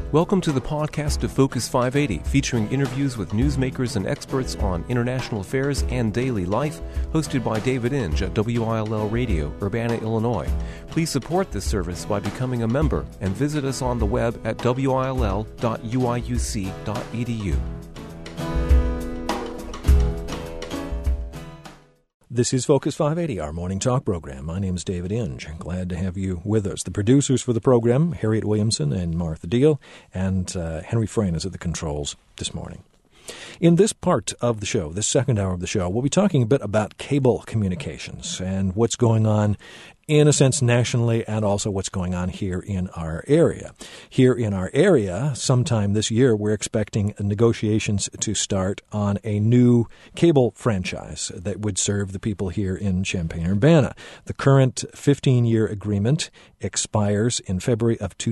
Welcome to the podcast of Focus 580, featuring interviews with newsmakers and experts on international affairs and daily life, hosted by David Inge at WILL Radio, Urbana, Illinois. Please support this service by becoming a member and visit us on the web at will.uiuc.edu. This is Focus 580, our morning talk program. My name is David Inge. Glad to have you with us. The producers for the program, Harriet Williamson and Martha Deal, and Henry Frayne is at the controls this morning. In this part of the show, this second hour of the show, we'll be talking a bit about cable communications and what's going on, in a sense, nationally, and also what's going on here in our area. Here in our area, sometime this year, we're expecting negotiations to start on a new cable franchise that would serve the people here in Champaign-Urbana. The current 15-year agreement expires in February of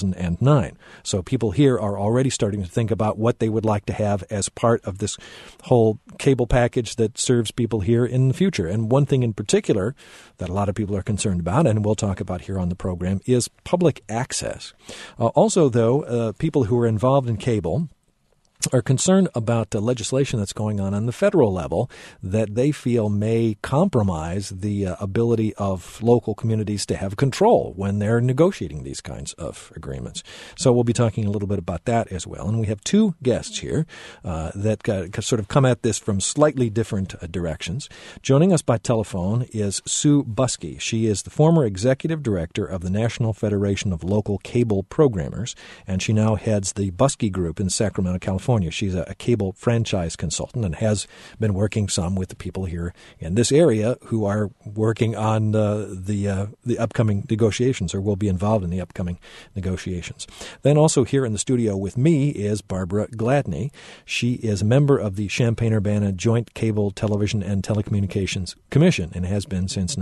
2009. So people here are already starting to think about what they would like to have as part of this whole cable package that serves people here in the future. And one thing in particular that a lot of people are concerned about, and we'll talk about here on the program, is public access. Also, though, people who are involved in cable are concerned about the legislation that's going on the federal level that they feel may compromise the ability of local communities to have control when they're negotiating these kinds of agreements. So we'll be talking a little bit about that as well. And we have two guests here that sort of come at this from slightly different directions. Joining us by telephone is Sue Buskey. She is the former executive director of the National Federation of Local Cable Programmers, and she now heads the Buskey Group in Sacramento, California. She's a cable franchise consultant and has been working some with the people here in this area who are working on the upcoming negotiations, or will be involved in the upcoming negotiations. Then also here in the studio with me is Barbara Gladney. She is a member of the Champaign-Urbana Joint Cable Television and Telecommunications Commission and has been since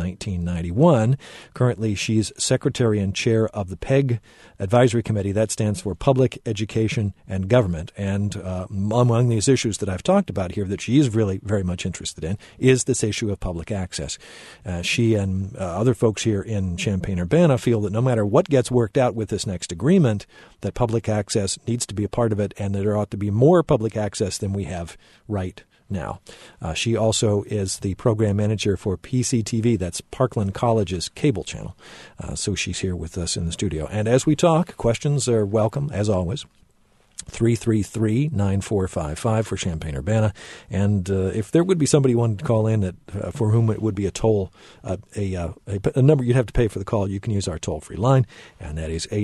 1991. Currently, she's secretary and chair of the PEG Advisory Committee. That stands for Public Education and Government. And among these issues that I've talked about here that she is really very much interested in is this issue of public access. She and other folks here in Champaign-Urbana feel that no matter what gets worked out with this next agreement, that public access needs to be a part of it and that there ought to be more public access than we have right now. She also is the program manager for PCTV, that's Parkland College's cable channel. So she's here with us in the studio. And as we talk, questions are welcome, as always. 333-9455 for Champaign-Urbana. And if there would be somebody who wanted to call in that for whom it would be a number you'd have to pay for the call, you can use our toll-free line, and that is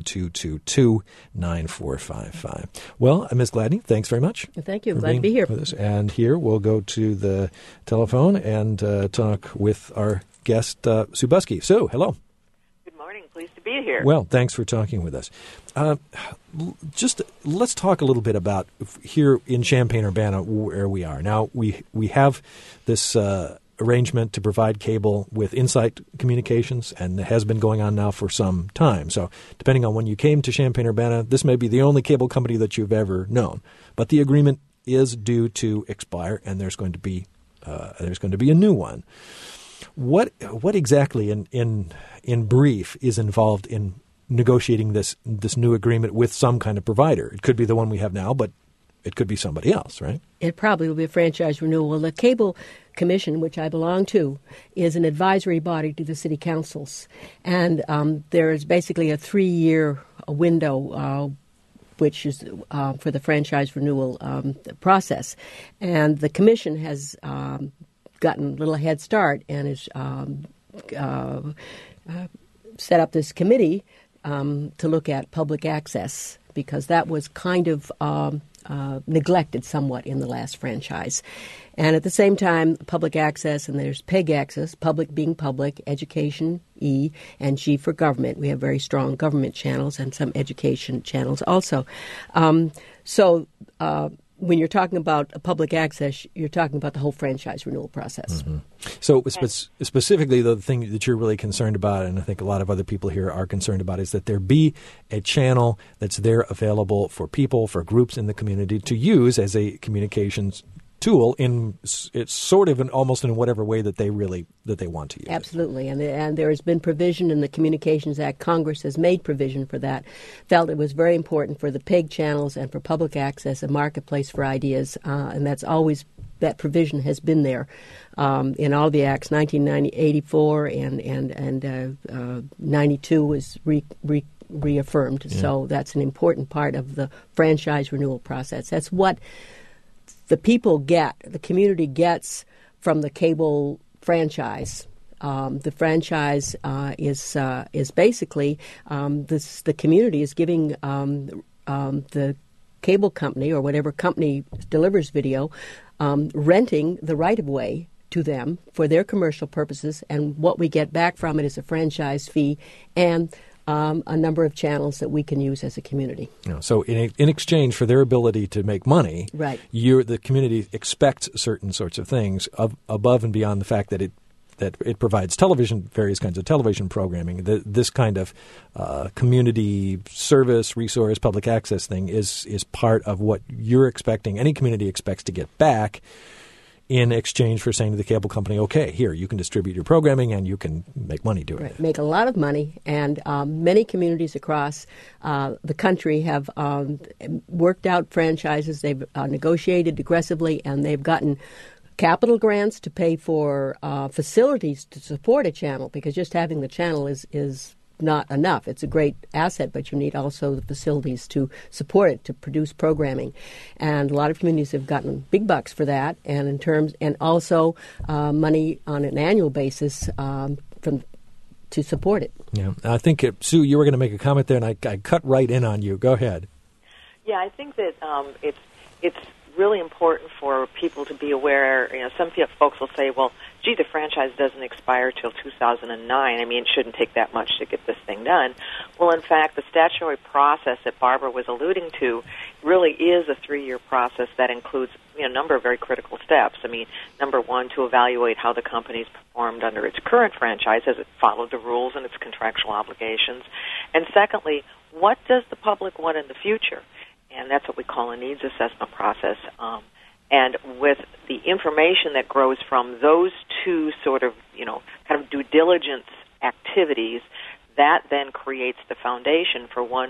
800-222-9455. Well, Ms. Gladney, thanks very much. Thank you. Glad to be here. With us. And here we'll go to the telephone and talk with our guest, Sue Buskey. Sue, hello. Pleased to be here. Well, thanks for talking with us. Just let's talk a little bit about here in Champaign-Urbana where we are. Now, we have this arrangement to provide cable with Insight Communications, and it has been going on now for some time. So depending on when you came to Champaign-Urbana, this may be the only cable company that you've ever known. But the agreement is due to expire, and there's going to be a new one. What exactly in brief is involved in negotiating this new agreement with some kind of provider? It could be the one we have now, but it could be somebody else, right? It probably will be a franchise renewal. The Cable Commission, which I belong to, is an advisory body to the city councils. And there is basically a 3-year window which is for the franchise renewal process. And the commission has gotten a little head start and is set up this committee to look at public access, because that was kind of neglected somewhat in the last franchise. And at the same time, public access, and there's PEG access, public being public, education, E, and G for government. We have very strong government channels and some education channels also. When you're talking about public access, you're talking about the whole franchise renewal process. Mm-hmm. So specifically, the thing that you're really concerned about, and I think a lot of other people here are concerned about, is that there be a channel that's there available for people, for groups in the community to use as a communications tool it's sort of almost in whatever way that they want to use. Absolutely, and there has been provision in the Communications Act. Congress has made provision for that. Felt it was very important for the PEG channels and for public access, a marketplace for ideas, and that provision has been there in all the acts. 1984 and 92 was reaffirmed. Yeah. So that's an important part of the franchise renewal process. That's what the community gets from the cable franchise. The franchise is basically the community is giving the cable company or whatever company delivers video renting the right-of-way to them for their commercial purposes, and what we get back from it is a franchise fee and a number of channels that we can use as a community. So in exchange for their ability to make money, right, the community expects certain sorts of things above and beyond the fact that it provides various kinds of television programming. This kind of community service, resource, public access thing is part of what you're expecting. Any community expects to get back in exchange for saying to the cable company, okay, here, you can distribute your programming and you can make money doing it. Make a lot of money, and many communities across the country have worked out franchises. They've negotiated aggressively, and they've gotten capital grants to pay for facilities to support a channel, because just having the channel is not enough. It's a great asset, but you need also the facilities to support it, to produce programming. And a lot of communities have gotten big bucks for that, and also money on an annual basis to support it. Yeah, I think Sue, you were going to make a comment there, and I cut right in on you. Go ahead. Yeah, I think that it's really important for people to be aware. Some folks will say, well, gee, the franchise doesn't expire till 2009. I mean, it shouldn't take that much to get this thing done. Well, in fact, the statutory process that Barbara was alluding to really is a 3-year process that includes a number of very critical steps. I mean, number one, to evaluate how the company's performed under its current franchise, has it followed the rules and its contractual obligations? And secondly, what does the public want in the future? And that's what we call a needs assessment process. And with the information that grows from those two sort of, kind of due diligence activities, that then creates the foundation for what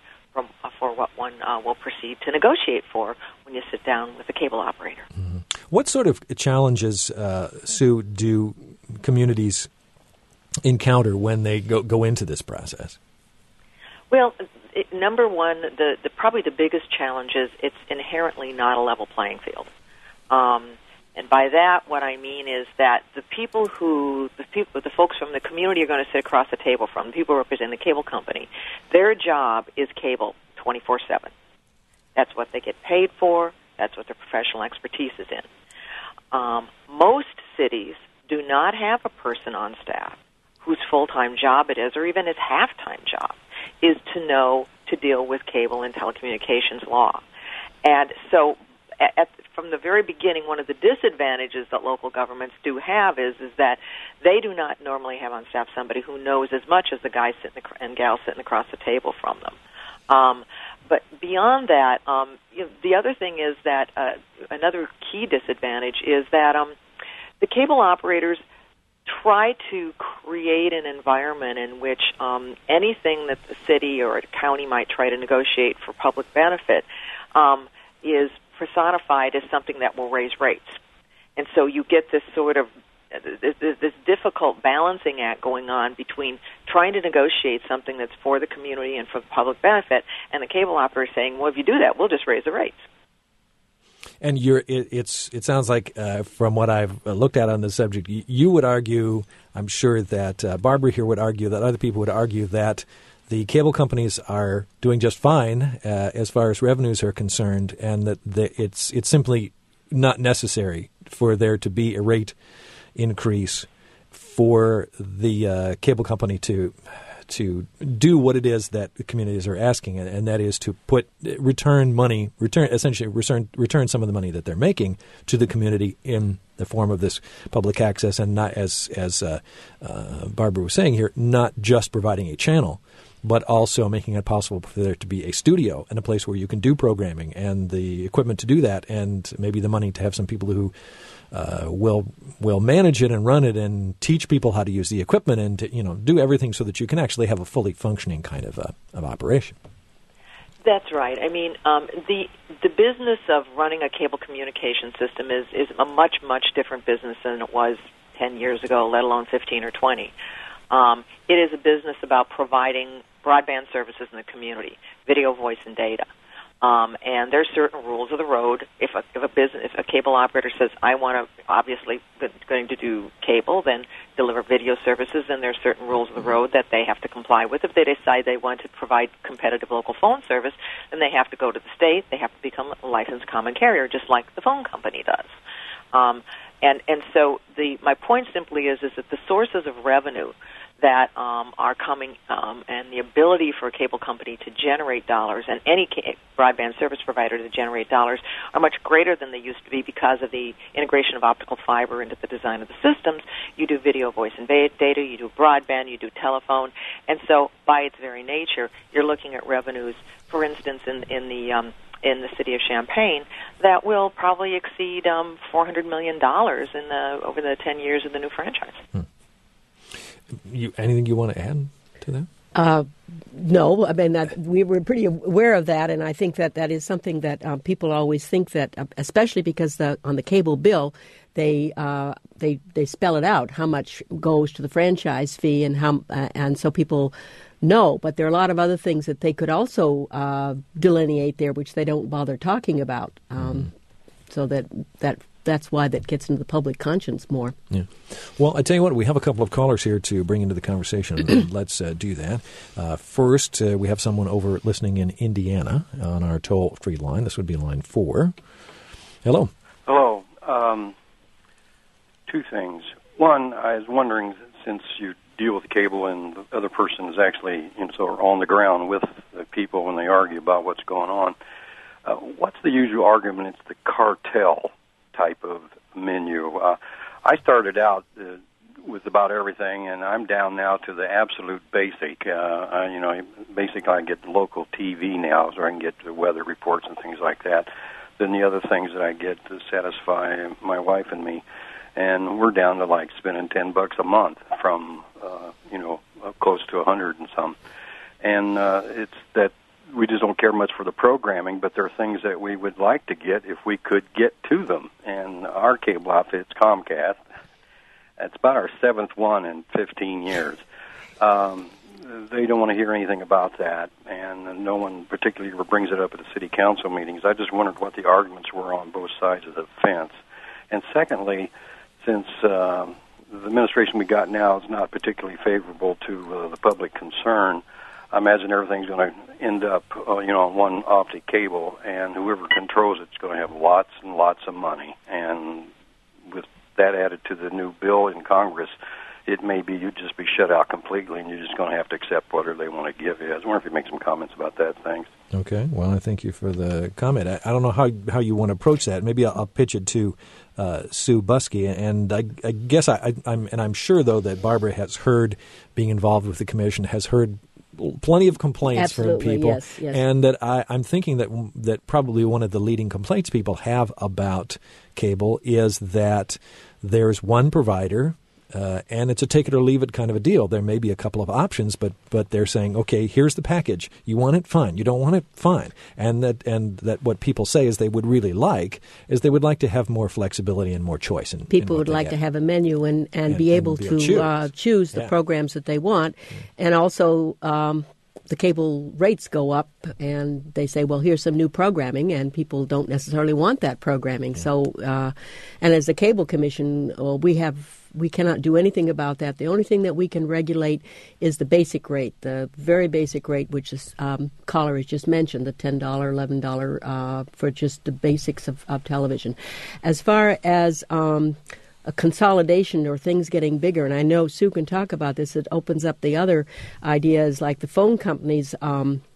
one will proceed to negotiate for when you sit down with the cable operator. Mm-hmm. What sort of challenges, Sue, do communities encounter when they go into this process? Well, number one, probably the biggest challenge is it's inherently not a level playing field. And by that, what I mean is that the folks from the community are going to sit across the table from, the people representing the cable company, their job is cable 24/7. That's what they get paid for. That's what their professional expertise is in. Most cities do not have a person on staff whose full-time job it is, or even his half-time job, is to deal with cable and telecommunications law. And so from the very beginning, one of the disadvantages that local governments do have is that they do not normally have on staff somebody who knows as much as the guy and gal sitting across the table from them. But beyond that, the other thing is that another key disadvantage is that the cable operators try to create an environment in which anything that the city or a county might try to negotiate for public benefit is personified as something that will raise rates. And so you get this sort of this difficult balancing act going on between trying to negotiate something that's for the community and for the public benefit, and the cable operator saying, well, if you do that, we'll just raise the rates. And it sounds like, from what I've looked at on this subject, you would argue, I'm sure that Barbara here would argue, that other people would argue that the cable companies are doing just fine as far as revenues are concerned, and that it's simply not necessary for there to be a rate increase for the cable company to do what it is that the communities are asking, and that is to return some of the money that they're making to the community in the form of this public access, and not, as Barbara was saying here, not just providing a channel, but also making it possible for there to be a studio and a place where you can do programming and the equipment to do that, and maybe the money to have some people who will manage it and run it and teach people how to use the equipment and to, do everything so that you can actually have a fully functioning kind of operation. That's right. I mean, the business of running a cable communication system is a much, much different business than it was 10 years ago, let alone 15 or 20. It is a business about providing broadband services in the community, video, voice, and data. And there's certain rules of the road. If a cable operator says, I want to, obviously going to do cable, then deliver video services, then there's certain rules of the road that they have to comply with. If they decide they want to provide competitive local phone service, then they have to go to the state. They have to become a licensed common carrier, just like the phone company does. And so my point simply is that the sources of revenue that are coming and the ability for a cable company to generate dollars and any broadband service provider to generate dollars are much greater than they used to be because of the integration of optical fiber into the design of the systems. You do video, voice, and data, you do broadband, you do telephone, and so by its very nature, you're looking at revenues, for instance, in the city of Champaign, that will probably exceed $400 million over the 10 years of the new franchise. Anything you want to add to that? No, I mean we were pretty aware of that, and I think that is something that people always think that, especially because on the cable bill, they spell it out how much goes to the franchise fee and so people know. But there are a lot of other things that they could also delineate there, which they don't bother talking about. So that's why that gets into the public conscience more. Yeah. Well, I tell you what, we have a couple of callers here to bring into the conversation. Let's do that. First, we have someone over listening in Indiana on our toll-free line. This would be line 4. Hello. Hello. Two things. One, I was wondering, since you deal with cable and the other person is actually sort of on the ground with the people when they argue about what's going on, what's the usual argument? It's the cartel type of menu. I started out with about everything, and I'm down now to the absolute basic. Basically I get the local TV now, so I can get the weather reports and things like that. Then the other things that I get to satisfy my wife and me, and we're down to like spending $10 a month from close to 100 and some. And it's that we just don't care much for the programming, but there are things that we would like to get if we could get to them. And our cable outfit's Comcast. It's about our 7th one in 15 years. They don't want to hear anything about that, and no one particularly ever brings it up at the city council meetings. I just wondered what the arguments were on both sides of the fence. And secondly, since the administration we got now is not particularly favorable to the public concern, I imagine everything's going to end up, on one optic cable, and whoever controls it's going to have lots and lots of money. And with that added to the new bill in Congress, it may be you'd just be shut out completely, and you're just going to have to accept whatever they want to give you. I was wondering if you make some comments about that. Thanks. Okay. Well, I thank you for the comment. I don't know how you want to approach that. Maybe I'll pitch it to Sue Buskey, and I guess I'm sure though that Barbara has heard, being involved with the commission, has heard plenty of complaints from people, yes. And that I'm thinking that probably one of the leading complaints people have about cable is that there's one provider, and it's a take it or leave it kind of a deal. There may be a couple of options, but they're saying, okay, here's the package. You want it, fine. You don't want it, fine. And that what people say is they would really like is they would like to have more flexibility and more choice. People would like to have a menu and be able to choose the programs that they want. And also the cable rates go up, and they say, well, here's some new programming, and people don't necessarily want that programming. Yeah. So, and as the Cable Commission, we cannot do anything about that. The only thing that we can regulate is the basic rate, the very basic rate, which is caller has just mentioned, the $10, $11 for just the basics of television. As far as a consolidation or things getting bigger, and I know Sue can talk about this, it opens up the other ideas like the phone companies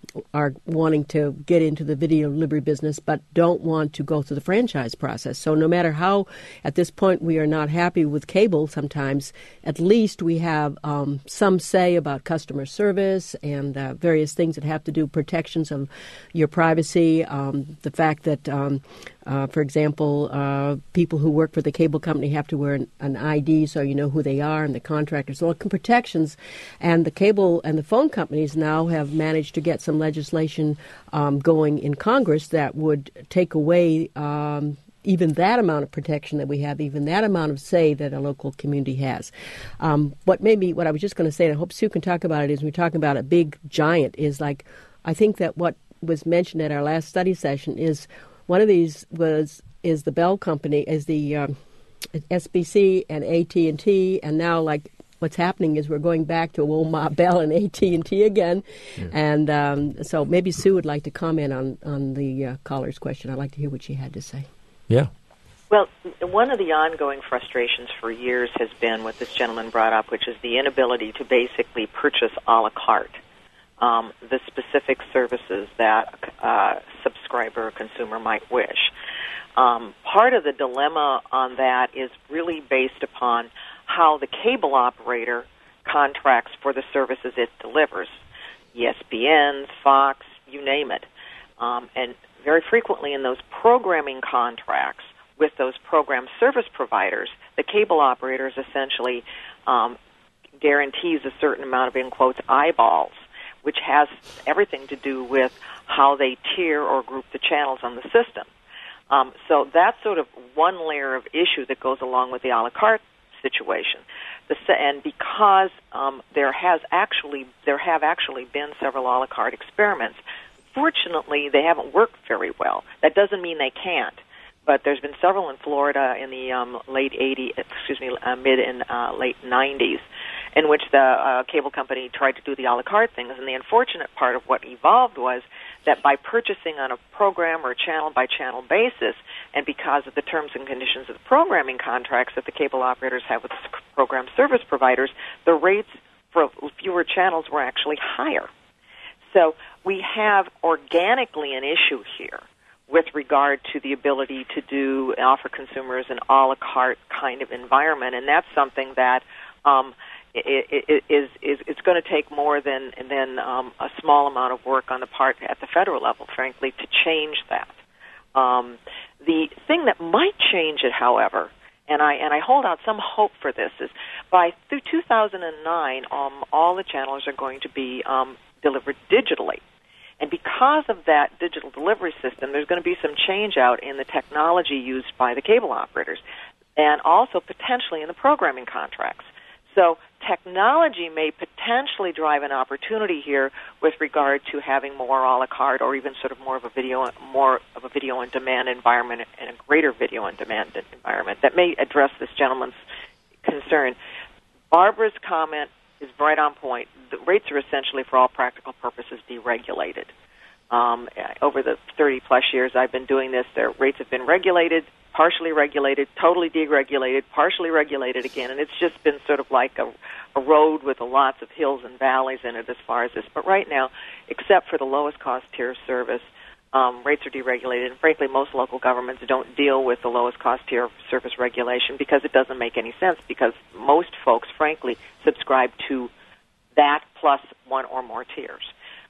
are wanting to get into the video delivery business but don't want to go through the franchise process. So no matter how, at this point, we are not happy with cable sometimes, at least we have some say about customer service and various things that have to do protections of your privacy, the fact that for example, people who work for the cable company have to wear an ID so you know who they are, and the contractors. So protections, and the cable and the phone companies now have managed to get some legislation going in Congress that would take away even that amount of protection that we have, even that amount of say that a local community has. What I was just going to say, and I hope Sue can talk about it, is we're talking about a big giant, is like, I think that what was mentioned at our last study session is one of these is the Bell Company, is the SBC and AT&T, and now like what's happening is we're going back to Wilmot Bell and AT&T again. Yeah. And so maybe Sue would like to comment on the caller's question. I'd like to hear what she had to say. Yeah. Well, one of the ongoing frustrations for years has been what this gentleman brought up, which is the inability to basically purchase a la carte the specific services that a subscriber or consumer might wish. Part of the dilemma on that is really based upon how the cable operator contracts for the services it delivers. ESPN, Fox, you name it. And very frequently in those programming contracts with those program service providers, the cable operators essentially guarantees a certain amount of, in quotes, eyeballs, which has everything to do with how they tier or group the channels on the system. So that's sort of one layer of issue that goes along with the a la carte situation. And because there have actually been several a la carte experiments, fortunately they haven't worked very well. That doesn't mean they can't. But there's been several in Florida in the mid and late 90s, in which the cable company tried to do the a la carte things. And the unfortunate part of what evolved was that by purchasing on a program or channel-by-channel basis, and because of the terms and conditions of the programming contracts that the cable operators have with program service providers, the rates for fewer channels were actually higher. So we have organically an issue here with regard to the ability to offer consumers an a la carte kind of environment, and that's something that it's going to take more than a small amount of work on the part at the federal level, frankly, to change that. The thing that might change it, however, and I hold out some hope for this, is through 2009, all the channels are going to be delivered digitally. And because of that digital delivery system, there's going to be some change out in the technology used by the cable operators, and also potentially in the programming contracts. So technology may potentially drive an opportunity here with regard to having more a la carte, or even sort of more of a video on demand environment, and a greater video on demand environment that may address this gentleman's concern. Barbara's comment is right on point. The rates are essentially, for all practical purposes, deregulated. Over the 30-plus years I've been doing this, their rates have been regulated, partially regulated, totally deregulated, partially regulated again, and it's just been sort of like a road with lots of hills and valleys in it as far as this. But right now, except for the lowest cost tier service, rates are deregulated, and frankly, most local governments don't deal with the lowest cost tier service regulation because it doesn't make any sense, because most folks, frankly, subscribe to that plus one or more tiers.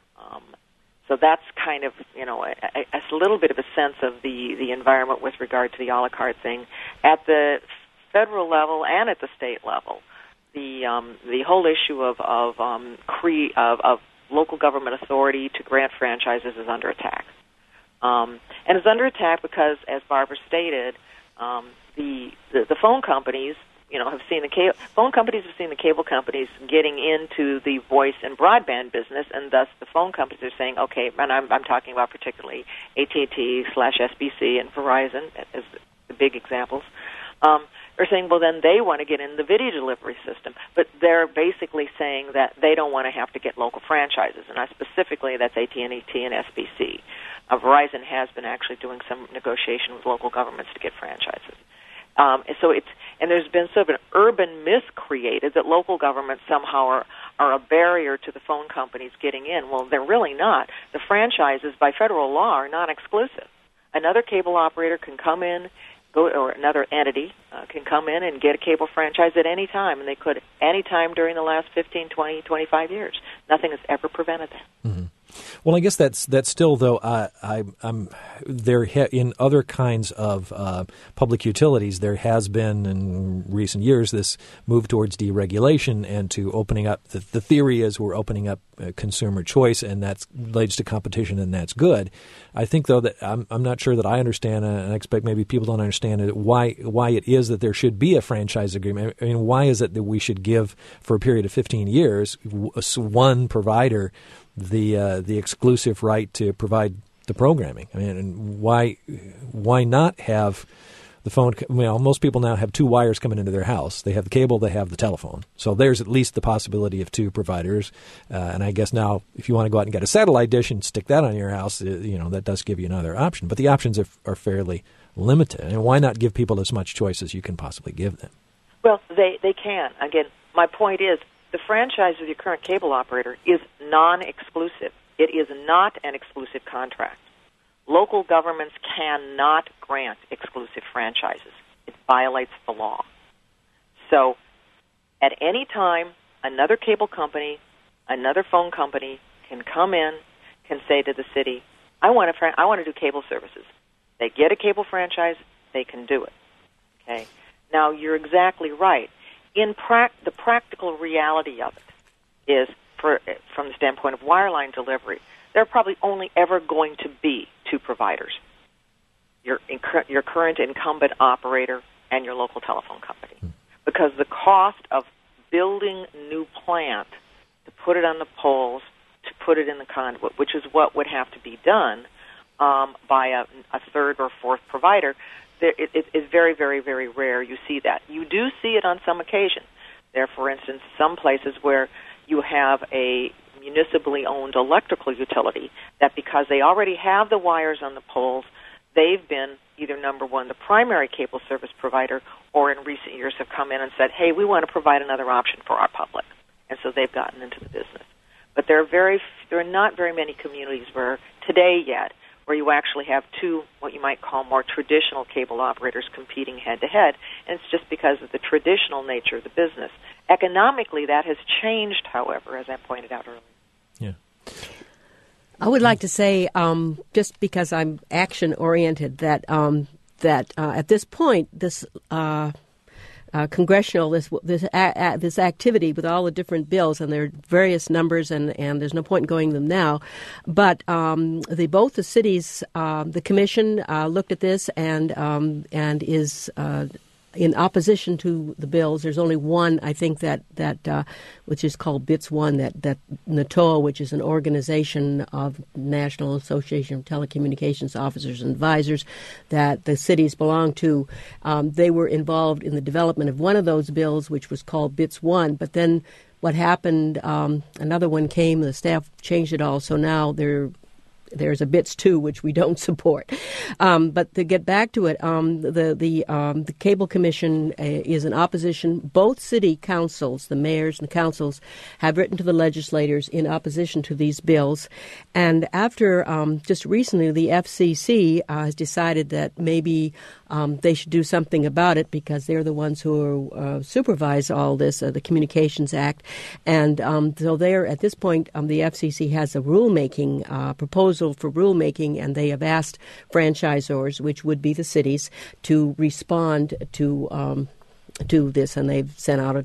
So that's kind of, a little bit of a sense of the environment with regard to the a la carte thing. At the federal level and at the state level, the whole issue of local government authority to grant franchises is under attack. And it's under attack because, as Barbara stated, the phone companies, have seen the cable companies getting into the voice and broadband business, and thus the phone companies are saying, okay, and I'm talking about particularly AT&T/SBC and Verizon as the big examples, are saying, well, then they want to get in the video delivery system, but they're basically saying that they don't want to have to get local franchises, and specifically that's AT&T and SBC. Verizon has been actually doing some negotiation with local governments to get franchises. And there's been sort of an urban myth created that local governments somehow are a barrier to the phone companies getting in. Well, they're really not. The franchises, by federal law, are non-exclusive. Another cable operator can come in, or another entity can come in and get a cable franchise at any time, and they could any time during the last 15, 20, 25 years. Nothing has ever prevented that. Mm-hmm. Well, I guess that's still, though, I'm there in other kinds of public utilities, there has been in recent years this move towards deregulation and to opening up. The theory is we're opening up consumer choice, and that leads to competition, and that's good. I think, though, that I'm not sure that I understand, and I expect maybe people don't understand it, why it is that there should be a franchise agreement. I mean, why is it that we should give, for a period of 15 years, one provider the exclusive right to provide the programming? I mean, and why not have the phone? Well, most people now have two wires coming into their house. They have the cable, they have the telephone. So there's at least the possibility of two providers. And I guess now, if you want to go out and get a satellite dish and stick that on your house, that does give you another option. But the options are fairly limited. And why not give people as much choice as you can possibly give them? Well, they can. Again, my point is, the franchise with your current cable operator is non-exclusive. It is not an exclusive contract. Local governments cannot grant exclusive franchises. It violates the law. So at any time, another cable company, another phone company can come in, can say to the city, I want to do cable services. They get a cable franchise, they can do it. Okay. Now, you're exactly right. The practical reality of it is, from the standpoint of wireline delivery, there are probably only ever going to be two providers, your current incumbent operator and your local telephone company, because the cost of building new plant to put it on the poles, to put it in the conduit, which is what would have to be done by a third or fourth provider, it is very, very, very rare you see that. You do see it on some occasion. There are, for instance, some places where you have a municipally owned electrical utility that, because they already have the wires on the poles, they've been either, number one, the primary cable service provider, or in recent years have come in and said, hey, we want to provide another option for our public. And so they've gotten into the business. But there are not very many communities where, today yet, where you actually have two, what you might call more traditional cable operators competing head-to-head, and it's just because of the traditional nature of the business. Economically, that has changed, however, as I pointed out earlier. Yeah. I would like to say, just because I'm action-oriented, that at this point, this congressional this activity with all the different bills, and there are various numbers, and there's no point in going them now. But both the cities, the commission looked at this and is in opposition to the bills. There's only one, I think, that which is called BITS 1, that NATOA, which is an organization of National Association of Telecommunications Officers and Advisors that the cities belong to. They were involved in the development of one of those bills, which was called BITS 1. But then what happened, another one came, the staff changed it all, so now there's a BITS 2, which we don't support. But to get back to it, the Cable Commission is in opposition. Both city councils, the mayors and the councils, have written to the legislators in opposition to these bills. And after just recently, the FCC has decided that maybe they should do something about it, because they're the ones who supervise all this, the Communications Act. And so they're, at this point, the FCC has a rulemaking proposal for rulemaking, and they have asked franchisors, which would be the cities, to respond to this, and they've sent out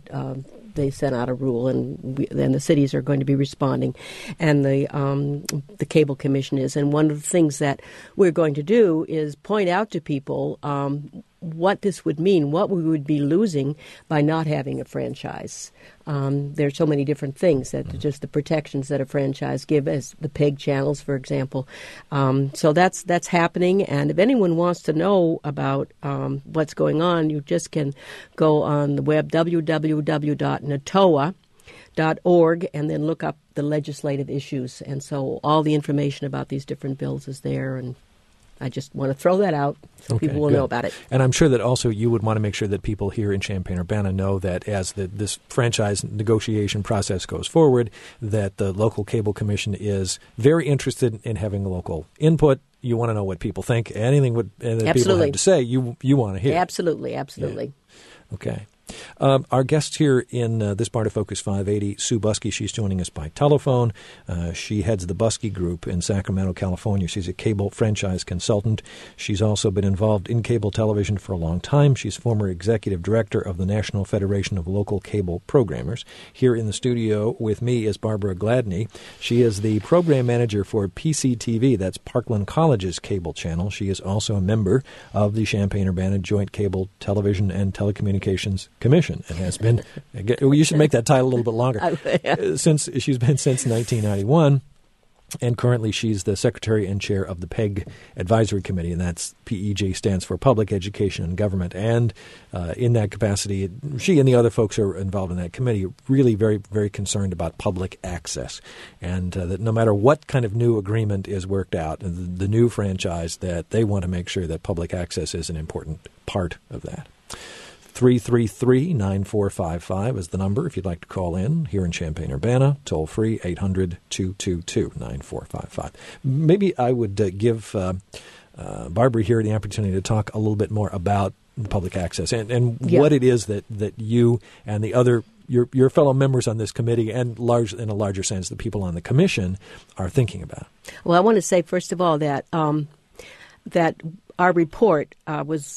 a rule, and then the cities are going to be responding, and the Cable Commission is. And one of the things that we're going to do is point out to people what this would mean, what we would be losing by not having a franchise. There's so many different things, that just the protections that a franchise give, as the PEG channels, for example. So that's happening, and if anyone wants to know about what's going on, you just can go on the web, www.natoa.org, and then look up the legislative issues. And so all the information about these different bills is there. And I just want to throw that out so people will know about it. And I'm sure that also you would want to make sure that people here in Champaign-Urbana know that as this franchise negotiation process goes forward, that the local cable commission is very interested in having local input. You want to know what people think. Anything that people have to say, you want to hear. Absolutely. Yeah. Okay. Our guest here in this part of Focus 580, Sue Buskey, she's joining us by telephone. She heads the Buskey Group in Sacramento, California. She's a cable franchise consultant. She's also been involved in cable television for a long time. She's former executive director of the National Federation of Local Cable Programmers. Here in the studio with me is Barbara Gladney. She is the program manager for PCTV, that's Parkland College's cable channel. She is also a member of the Champaign-Urbana Joint Cable Television and Telecommunications Commission, and has been. You should make that title a little bit longer. Since 1991, and currently she's the secretary and chair of the PEG Advisory Committee, and that's PEG stands for Public Education and Government. And in that capacity, she and the other folks who are involved in that committee are really very, very concerned about public access, and that no matter what kind of new agreement is worked out, the new franchise, that they want to make sure that public access is an important part of that. 333-9455 is the number if you'd like to call in here in Champaign-Urbana. Toll free, 800-222-9455. Maybe I would give Barbara here the opportunity to talk a little bit more about public access and what it is that you and the other your fellow members on this committee and in a larger sense the people on the commission are thinking about. Well, I want to say first of all that that our report was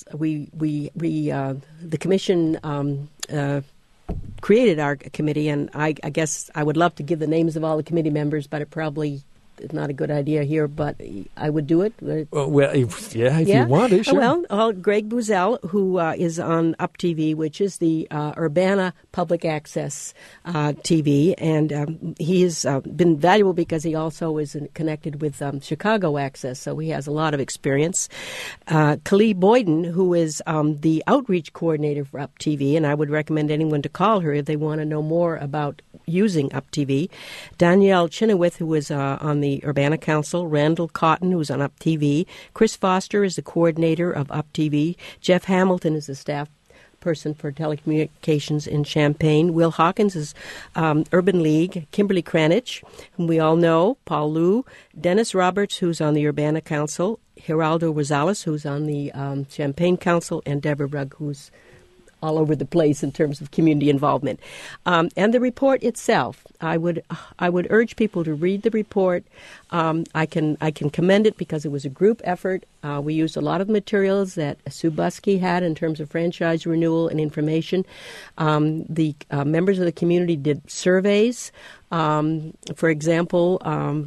the commission created our committee, and I guess I would love to give the names of all the committee members, but it probably is not a good idea here, but I would do it. If you want to, sure. Well, Greg Buzel, who is on Up TV, which is the Urbana public access TV, and he has been valuable because he also is connected with Chicago Access, so he has a lot of experience. Khalid Boyden, who is the outreach coordinator for Up TV, and I would recommend anyone to call her if they want to know more about using Up TV. Danielle Chenoweth, who is on the Urbana Council. Randall Cotton, who's on Up TV. Chris Foster is the coordinator of Up TV. Jeff Hamilton is the staff person for telecommunications in Champaign. Will Hawkins is Urban League. Kimberly Cranich, whom we all know. Paul Liu. Dennis Roberts, who's on the Urbana Council. Geraldo Rosales, who's on the Champaign Council. And Deborah Brugg, who's all over the place in terms of community involvement. And the report itself, I would urge people to read the report. I can commend it because it was a group effort. We used a lot of materials that Sue Buskey had in terms of franchise renewal and information. The members of the community did surveys. For example,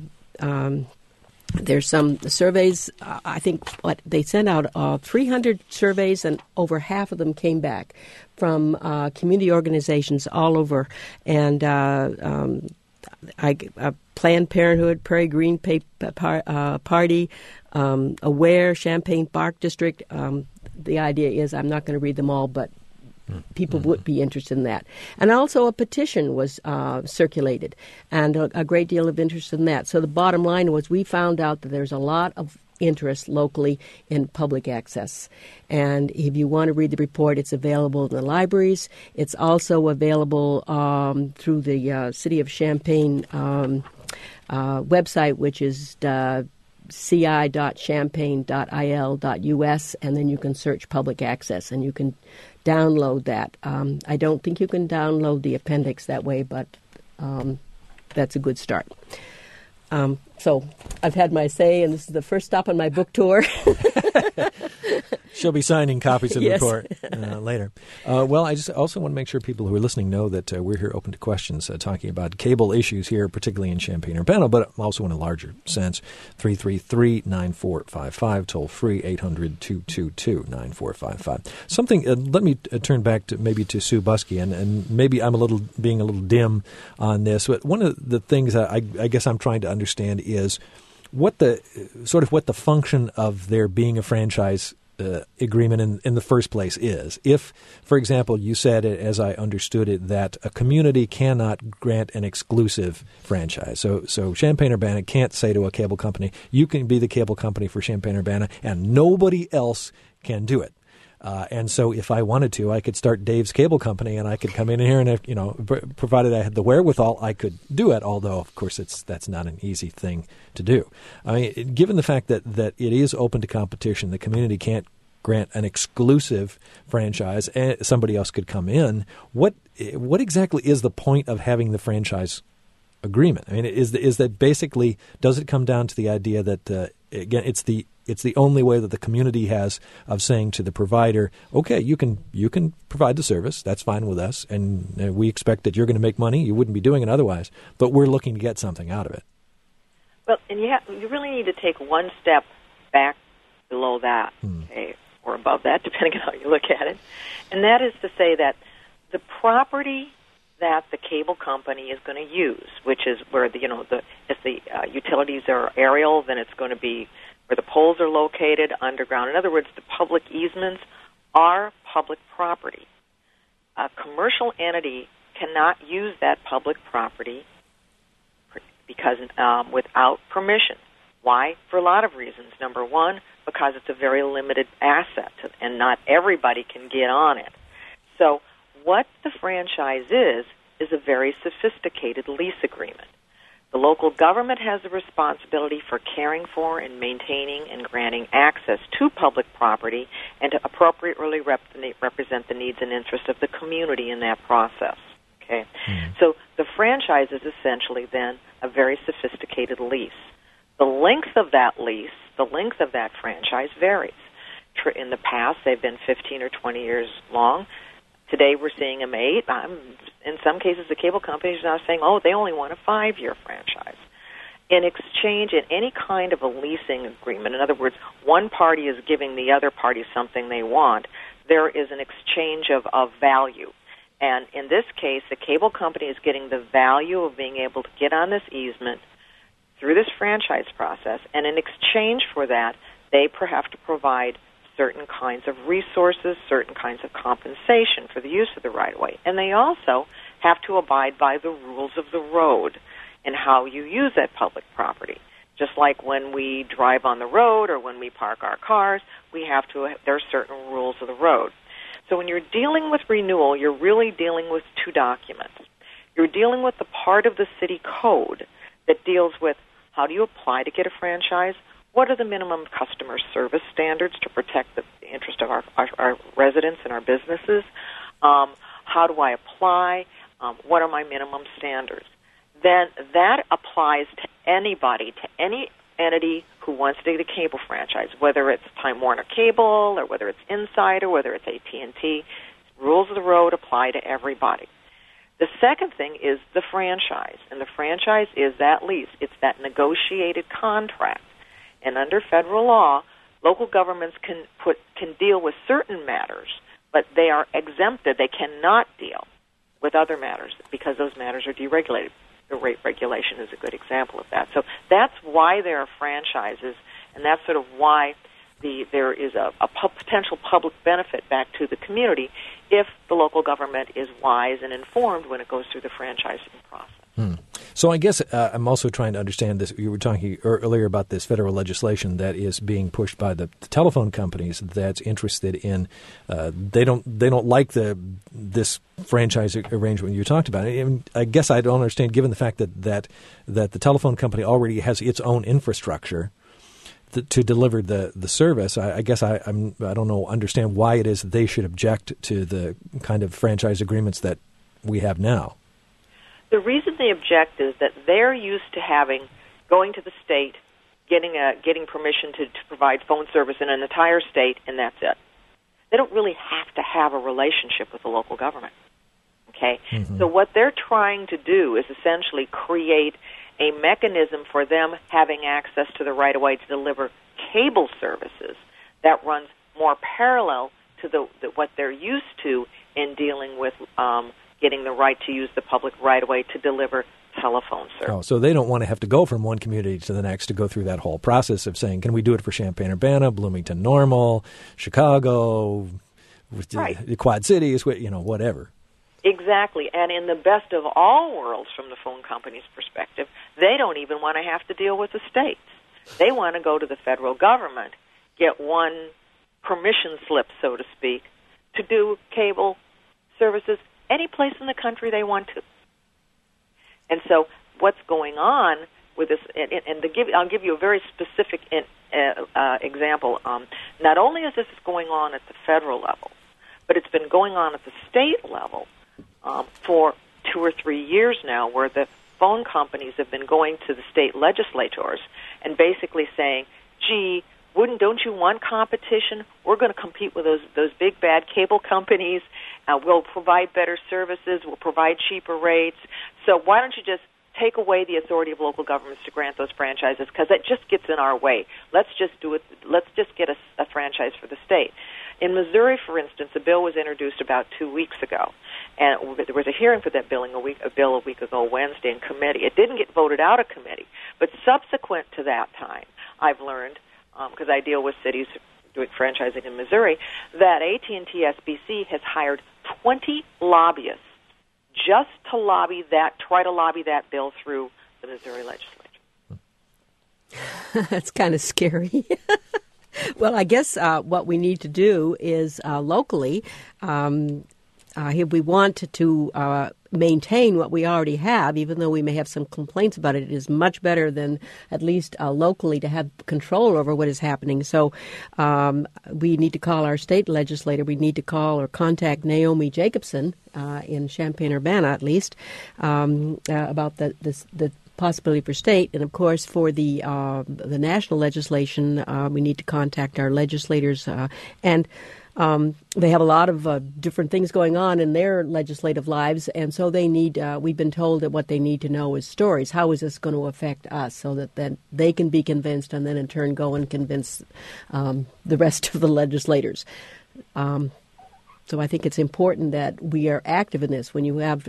there's some surveys, I think they sent out 300 surveys, and over half of them came back from community organizations all over. And Planned Parenthood, Prairie Green Party, Aware, Champaign Park District. The idea is, I'm not going to read them all, but people would be interested in that. And also a petition was circulated, and a great deal of interest in that. So the bottom line was we found out that there's a lot of interest locally in public access. And if you want to read the report, it's available in the libraries. It's also available through the City of Champaign website, which is ci.champaign.il.us, and then you can search public access, and you can download that. I don't think you can download the appendix that way, but that's a good start. So I've had my say, and this is the first stop on my book tour. She'll be signing copies of the report later. Well, I just also want to make sure people who are listening know that we're here open to questions, talking about cable issues here, particularly in Champaign-Urbana, but also in a larger sense. 333-9455, toll free, 800-222-9455. Something, let me turn back to Sue Buskey, and maybe I'm being a little dim on this, but one of the things that I guess I'm trying to understand is what the function of there being a franchise agreement in the first place is. If, for example, you said, as I understood it, that a community cannot grant an exclusive franchise. So Champaign-Urbana can't say to a cable company, you can be the cable company for Champaign-Urbana, and nobody else can do it. And so if I wanted to, I could start Dave's Cable Company, and I could come in here and, provided I had the wherewithal, I could do it, although, of course, that's not an easy thing to do. I mean, given the fact that it is open to competition, the community can't grant an exclusive franchise, and somebody else could come in, what exactly is the point of having the franchise agreement? I mean, is that basically, does it come down to the idea that, again, it's the only way that the community has of saying to the provider, okay, you can provide the service, that's fine with us, and we expect that you're going to make money, you wouldn't be doing it otherwise, but we're looking to get something out of it. Well, and you really need to take one step back below that, okay, or above that, depending on how you look at it, and that is to say that the property that the cable company is going to use, which is where if the utilities are aerial, then it's going to be where the poles are located underground. In other words, the public easements are public property. A commercial entity cannot use that public property because without permission. Why? For a lot of reasons. Number one, because it's a very limited asset, and not everybody can get on it. So what the franchise is a very sophisticated lease agreement. The local government has the responsibility for caring for and maintaining and granting access to public property and to appropriately represent the needs and interests of the community in that process. Okay? So the franchise is essentially then a very sophisticated lease. The length of that lease, the length of that franchise varies. In the past, they've been 15 or 20 years long. Today we're seeing them 8. In some cases, the cable companies are now saying, they only want a 5-year franchise. In exchange, in any kind of a leasing agreement, in other words, one party is giving the other party something they want, there is an exchange of value. And in this case, the cable company is getting the value of being able to get on this easement through this franchise process, and in exchange for that, they have to provide certain kinds of resources, certain kinds of compensation for the use of the right-of-way. And they also have to abide by the rules of the road and how you use that public property. Just like when we drive on the road or when we park our cars, there are certain rules of the road. So when you're dealing with renewal, you're really dealing with two documents. You're dealing with the part of the city code that deals with how do you apply to get a franchise, what are the minimum customer service standards to prect the interest of our residents and our businesses, how do I apply, what are my minimum standards. Then that applies to anybody, to any entity who wants to get a cable franchise, whether it's Time Warner Cable or whether it's Insider, whether it's AT&T. Rules of the road apply to everybody. The second thing is the franchise, and the franchise is that lease. It's that negotiated contract. And under federal law, local governments can deal with certain matters, but they are exempted. They cannot deal with other matters because those matters are deregulated. The rate regulation is a good example of that. So that's why there are franchises, and that's sort of why there is a potential public benefit back to the community if the local government is wise and informed when it goes through the franchising process. So I guess I'm also trying to understand this. You were talking earlier about this federal legislation that is being pushed by the telephone companies that's interested in they don't like this franchise arrangement you talked about. And I guess I don't understand, given the fact that the telephone company already has its own infrastructure to deliver the service. I guess I don't understand why it is that they should object to the kind of franchise agreements that we have now. The reason they object is that they're used to going to the state, getting permission to provide phone service in an entire state, and that's it. They don't really have to have a relationship with the local government. Okay? Mm-hmm. So what they're trying to do is essentially create a mechanism for them having access to the right-of-way to deliver cable services that runs more parallel to what they're used to in dealing with getting the right to use the public right-of-way to deliver telephone service. Oh, so they don't want to have to go from one community to the next to go through that whole process of saying, can we do it for Champaign-Urbana, Bloomington Normal, Chicago, the Quad Cities, whatever. Exactly. And in the best of all worlds, from the phone company's perspective, they don't even want to have to deal with the states. They want to go to the federal government, get one permission slip, so to speak, to do cable services any place in the country they want to. And so what's going on with this, I'll give you a very specific example. Not only is this going on at the federal level, but it's been going on at the state level for 2 or 3 years now, where the phone companies have been going to the state legislators and basically saying, gee, don't you want competition? We're going to compete with those big bad cable companies. We'll provide better services. We'll provide cheaper rates. So why don't you just take away the authority of local governments to grant those franchises, because that just gets in our way. Let's just do it. Let's just get a franchise for the state. In Missouri, for instance, a bill was introduced about 2 weeks ago, and there was a hearing for that bill a week ago Wednesday in committee. It didn't get voted out of committee, but subsequent to that time, I've learned, because I deal with cities doing franchising in Missouri, that AT&T SBC has hired 20 lobbyists just to try to lobby that bill through the Missouri legislature. That's kind of scary. Well, I guess what we need to do is locally, if we want to maintain what we already have, even though we may have some complaints about it, it is much better than at least locally to have control over what is happening. So we need to call our state legislator. We need to call or contact Naomi Jacobson in Champaign-Urbana, at least, about the possibility for state, and of course for the national legislation, we need to contact our legislators, and they have a lot of different things going on in their legislative lives, and so they need. We've been told that what they need to know is stories. How is this going to affect us, so that they can be convinced, and then in turn go and convince the rest of the legislators. So I think it's important that we are active in this. When you have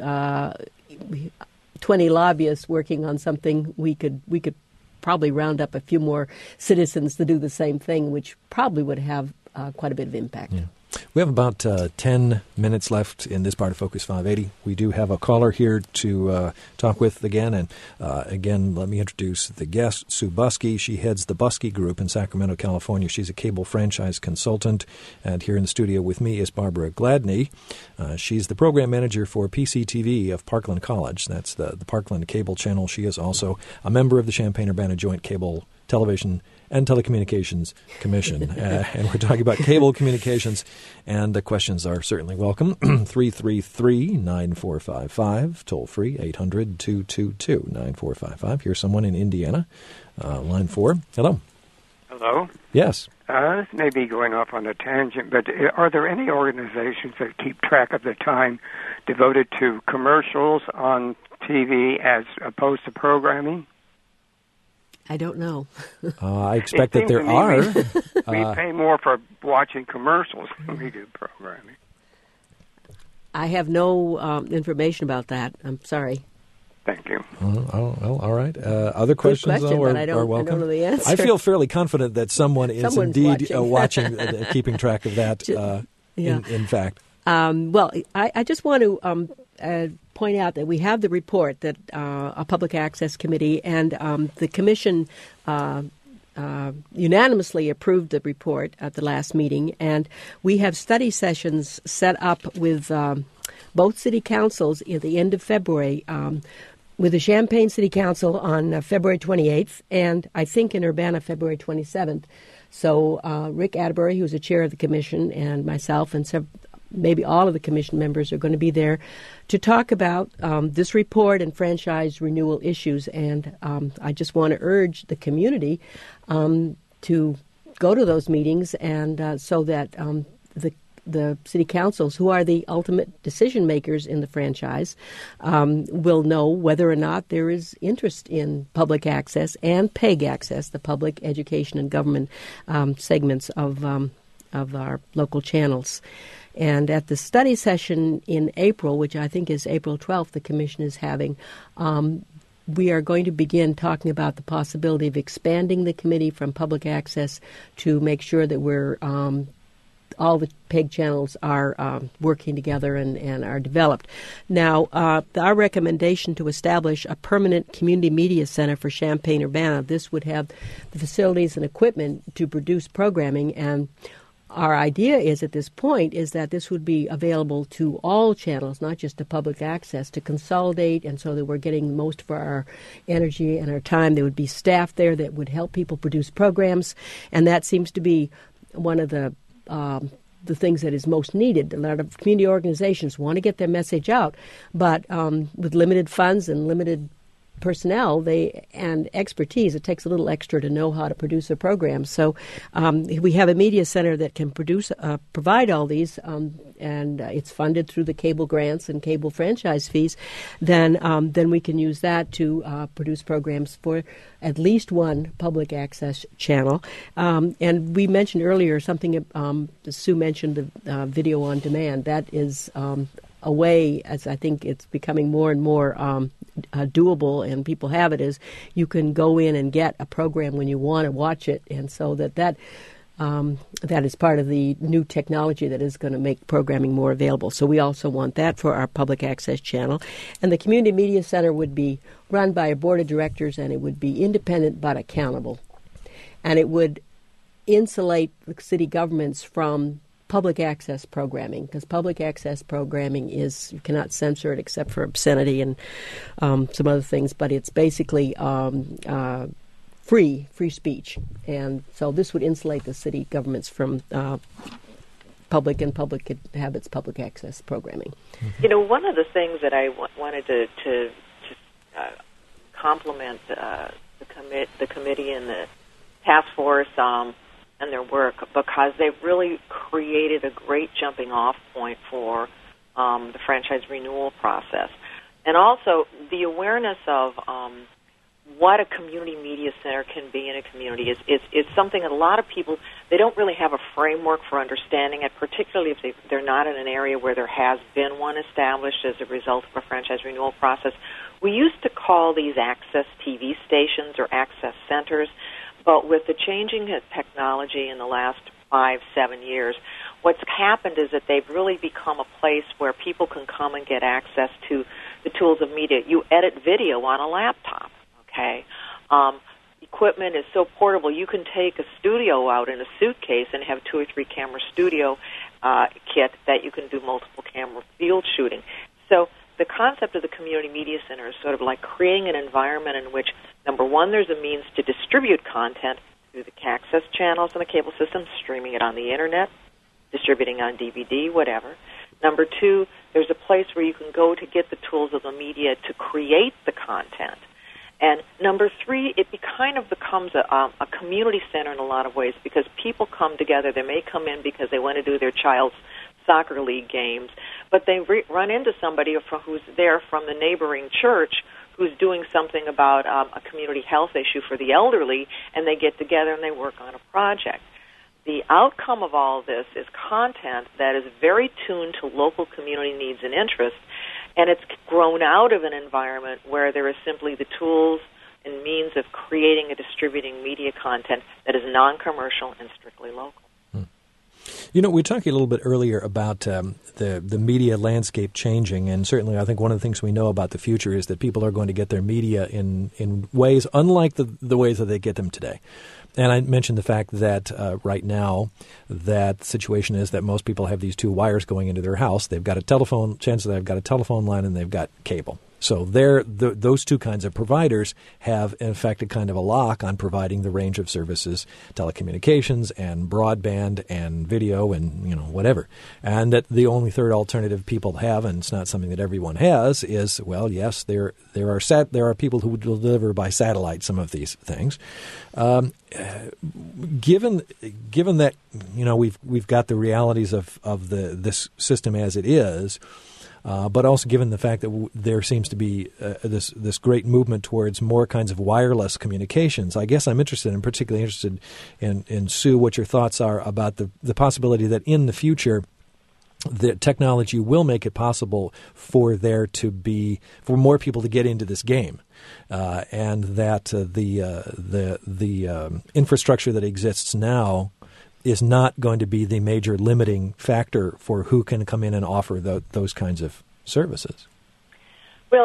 20 lobbyists working on something, we could probably round up a few more citizens to do the same thing, which probably would have quite a bit of impact. Yeah. We have about 10 minutes left in this part of Focus 580. We do have a caller here to talk with again. And again, let me introduce the guest, Sue Buskey. She heads the Buskey Group in Sacramento, California. She's a cable franchise consultant. And here in the studio with me is Barbara Gladney. She's the program manager for PCTV of Parkland College. That's the Parkland cable channel. She is also a member of the Champaign-Urbana Joint Cable Television and Telecommunications Commission. And we're talking about cable communications, and the questions are certainly welcome. 333-9455, toll free, 800-222-9455. Here's someone in Indiana, line 4. Hello. Hello? Yes. This may be going off on a tangent, but are there any organizations that keep track of the time devoted to commercials on TV as opposed to programming? I don't know. I expect that there are. We pay more for watching commercials than we do programming. I have no information about that. I'm sorry. Thank you. All right. Other questions, though, are I welcome. don't know the answer. I feel fairly confident that someone is indeed watching keeping track of that, in fact. Well, I just want to point out that we have the report that a public access committee and the commission unanimously approved the report at the last meeting, and we have study sessions set up with both city councils at the end of February, with the Champaign City Council on February 28th, and I think in Urbana February 27th. So Rick Atterbury, who's the chair of the commission, and myself and maybe all of the commission members are going to be there to talk about this report and franchise renewal issues. And I just want to urge the community to go to those meetings, and so that the city councils, who are the ultimate decision makers in the franchise, will know whether or not there is interest in public access and PEG access, the public education and government segments of our local channels. And at the study session in April, which I think is April 12th, the commission is having, we are going to begin talking about the possibility of expanding the committee from public access to make sure that we're all the PEG channels are working together and are developed. Now, our recommendation to establish a permanent community media center for Champaign-Urbana, this would have the facilities and equipment to produce programming, and our idea is at this point is that this would be available to all channels, not just to public access, to consolidate, and so that we're getting most of our energy and our time. There would be staff there that would help people produce programs, and that seems to be one of the things that is most needed. A lot of community organizations want to get their message out, but with limited funds and limited personnel and expertise, it takes a little extra to know how to produce a program. So we have a media center that can provide all these, and it's funded through the cable grants and cable franchise fees. Then we can use that to produce programs for at least one public access channel. And we mentioned earlier something, Sue mentioned the video on demand. That is a way, as I think it's becoming more and more doable, and people have it, is you can go in and get a program when you want to watch it, and so that is part of the new technology that is going to make programming more available. So we also want that for our public access channel. And the Community Media Center would be run by a board of directors, and it would be independent but accountable. And it would insulate the city governments from public access programming, because public access programming is, you cannot censor it except for obscenity and some other things, but it's basically free speech. And so this would insulate the city governments from public habits, public access programming. You know, one of the things that I wanted to compliment the committee and the task force and their work, because they've really created a great jumping-off point for the franchise renewal process. And also the awareness of what a community media center can be in a community is something that a lot of people, they don't really have a framework for understanding it, particularly if they're not in an area where there has been one established as a result of a franchise renewal process. We used to call these access TV stations or access centers, but with the changing technology in the last 5-7 years, what's happened is that they've really become a place where people can come and get access to the tools of media. You edit video on a laptop, okay? Equipment is so portable. You can take a studio out in a suitcase and have 2 or 3 camera studio kit that you can do multiple camera field shooting. So the concept of the community media center is sort of like creating an environment in which, number one, there's a means to distribute content through the access channels and the cable system, streaming it on the Internet, distributing on DVD, whatever. Number two, there's a place where you can go to get the tools of the media to create the content. And number three, it kind of becomes a community center in a lot of ways, because people come together. They may come in because they want to do their child's soccer league games, but they run into somebody who's there from the neighboring church who's doing something about a community health issue for the elderly, and they get together and they work on a project. The outcome of all this is content that is very tuned to local community needs and interests, and it's grown out of an environment where there is simply the tools and means of creating and distributing media content that is non-commercial and strictly local. You know, we were talking a little bit earlier about the media landscape changing, and certainly I think one of the things we know about the future is that people are going to get their media in ways unlike the ways that they get them today. And I mentioned the fact that right now that situation is that most people have these 2 wires going into their house. They've got a telephone, chances they've got a telephone line, and they've got cable. So those 2 kinds of providers have, in effect, a kind of a lock on providing the range of services, telecommunications and broadband and video and, you know, whatever. And that the only third alternative people have, and it's not something that everyone has, is, well, yes, there are people who deliver by satellite some of these things. Given that, you know, we've got the realities of this system as it is, but also given the fact that there seems to be this great movement towards more kinds of wireless communications, I guess I'm particularly interested in Sue, what your thoughts are about the possibility that in the future the technology will make it possible for more people to get into this game, and that the infrastructure that exists now is not going to be the major limiting factor for who can come in and offer those kinds of services. Well,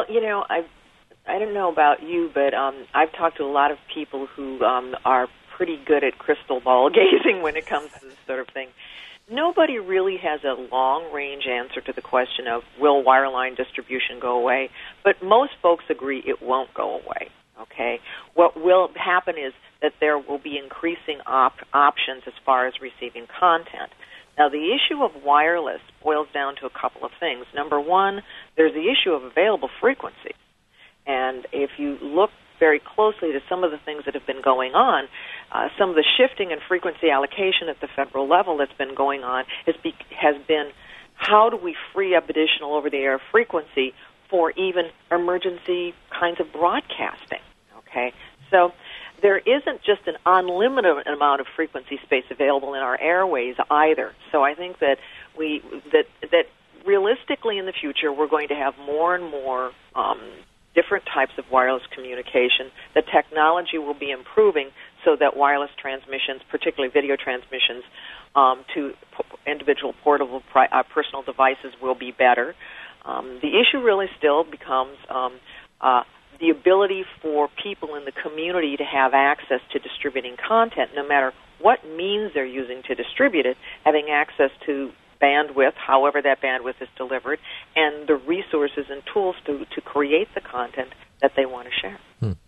I don't know about you, but I've talked to a lot of people who are pretty good at crystal ball gazing when it comes to this sort of thing. Nobody really has a long-range answer to the question of will wireline distribution go away, but most folks agree it won't go away. Okay, what will happen is that there will be increasing options as far as receiving content. Now, the issue of wireless boils down to a couple of things. Number one, there's the issue of available frequencies. And if you look very closely to some of the things that have been going on, some of the shifting in frequency allocation at the federal level that's been going on has been how do we free up additional over-the-air frequency for even emergency kinds of broadcasting, okay? So there isn't just an unlimited amount of frequency space available in our airways either. So I think that that realistically in the future we're going to have more and more different types of wireless communication. The technology will be improving so that wireless transmissions, particularly video transmissions, to individual portable personal devices will be better. The issue really still becomes the ability for people in the community to have access to distributing content, no matter what means they're using to distribute it, having access to bandwidth, however that bandwidth is delivered, and the resources and tools to create the content that they want to share.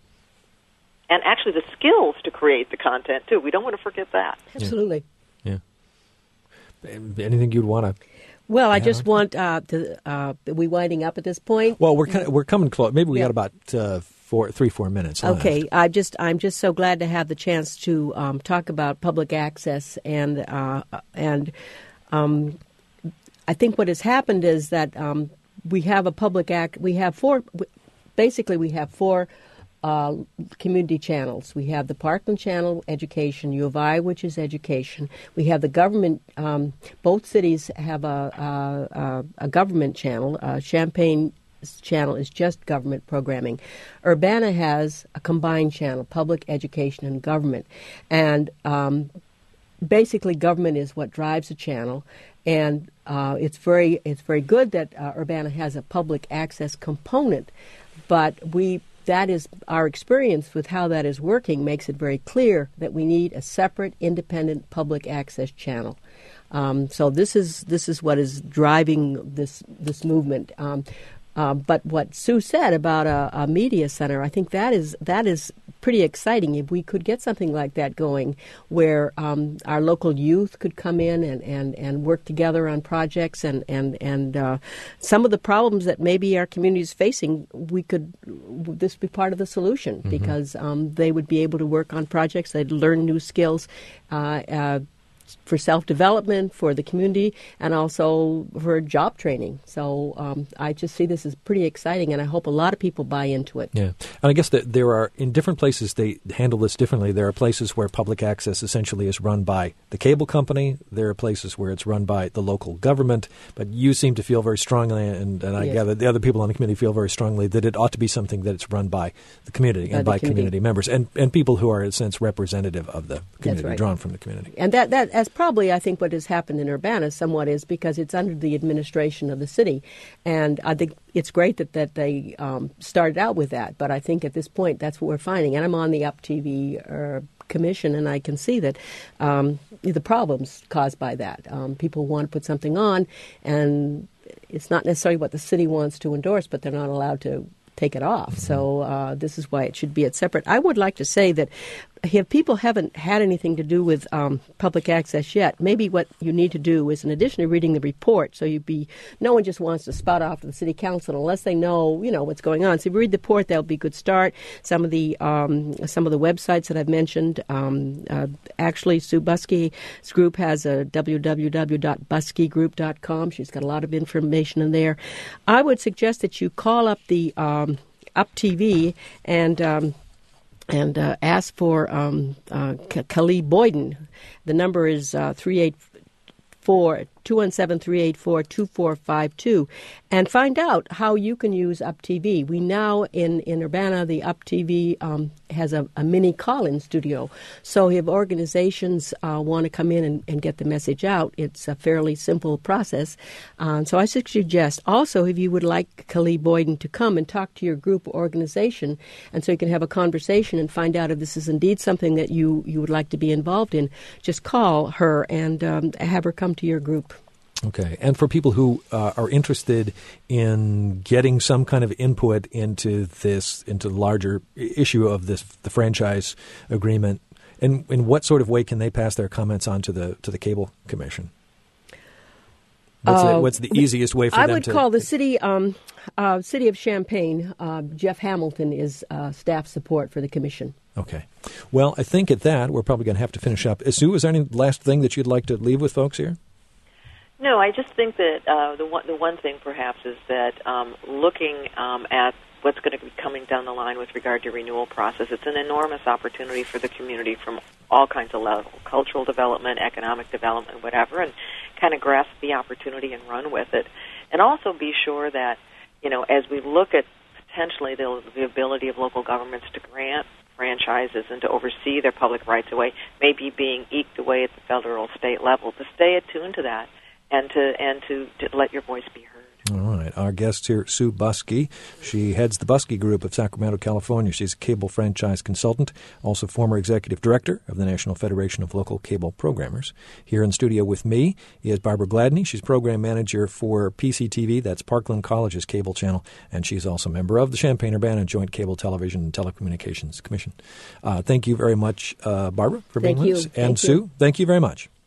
And actually the skills to create the content, too. We don't want to forget that. Absolutely. Yeah. Anything you'd want to... Well, I just want are we winding up at this point? Well, we're coming close. Maybe we got about 3-4 minutes left. Okay, I'm just so glad to have the chance to talk about public access, and I think what has happened is that we have a public we have four community channels. We have the Parkland Channel, education, U of I, which is education. We have the government. Both cities have a government channel. Champaign's channel is just government programming. Urbana has a combined channel, public, education, and government. And basically, government is what drives the channel. And it's very good that Urbana has a public access component, but that is our experience with how that is working makes it very clear that we need a separate, independent public access channel. So this is what is driving this movement. But what Sue said about a media center, I think that is pretty exciting. If we could get something like that going, where our local youth could come in and work together on projects, and some of the problems that maybe our community is facing, this would be part of the solution, because they would be able to work on projects, they'd learn new skills, for self-development, for the community, and also for job training. So I just see this as pretty exciting, and I hope a lot of people buy into it. Yeah, and I guess that there are, in different places, they handle this differently. There are places where public access essentially is run by the cable company. There are places where it's run by the local government. But you seem to feel very strongly, and I gather the other people on the committee feel very strongly, that it ought to be something that it's run by the community and by community members and people who are, in a sense, representative of the community, drawn from the community. And that's probably, I think, what has happened in Urbana somewhat is because it's under the administration of the city. And I think it's great that they started out with that. But I think at this point, that's what we're finding. And I'm on the Up TV commission, and I can see that the problems caused by that. People want to put something on, and it's not necessarily what the city wants to endorse, but they're not allowed to take it off. So this is why it should be at separate. I would like to say that if people haven't had anything to do with public access yet, maybe what you need to do is, in addition to reading the report, so no one just wants to spout off to the city council unless they know what's going on. So if you read the report, that'll be a good start. Some of the websites that I've mentioned, actually Sue Buskey's group has a www.buskey.group.com. She's got a lot of information in there. I would suggest that you call up the Up TV and ask for Khalid Boyden. The number is 384-2 217-384-2452, and find out how you can use UpTV. We now, in Urbana, the UpTV has a mini call-in studio. So if organizations want to come in and get the message out, it's a fairly simple process. So I suggest also if you would like Khalid Boyden to come and talk to your group or organization, and so you can have a conversation and find out if this is indeed something that you would like to be involved in, just call her and have her come to your group. Okay. And for people who are interested in getting some kind of input into the larger issue of the franchise agreement, in what sort of way can they pass their comments on to the Cable Commission? What's the easiest way for them to... I would call the city of Champaign. Jeff Hamilton is staff support for the commission. Okay. Well, I think at that, we're probably going to have to finish up. Sue, is there any last thing that you'd like to leave with folks here? No, I just think that the one thing perhaps is that looking at what's going to be coming down the line with regard to renewal process, it's an enormous opportunity for the community from all kinds of levels, cultural development, economic development, whatever, and kind of grasp the opportunity and run with it. And also be sure that, as we look at potentially the ability of local governments to grant franchises and to oversee their public rights away, maybe being eked away at the federal, state level, to stay attuned to that and to let your voice be heard. All right. Our guest here, Sue Buskey. She heads the Buskey Group of Sacramento, California. She's a cable franchise consultant, also former executive director of the National Federation of Local Cable Programmers. Here in studio with me is Barbara Gladney. She's program manager for PCTV, that's Parkland College's cable channel, and she's also a member of the Champaign-Urbana Joint Cable Television and Telecommunications Commission. Thank you very much, Barbara, for being with us. And Sue, thank you very much.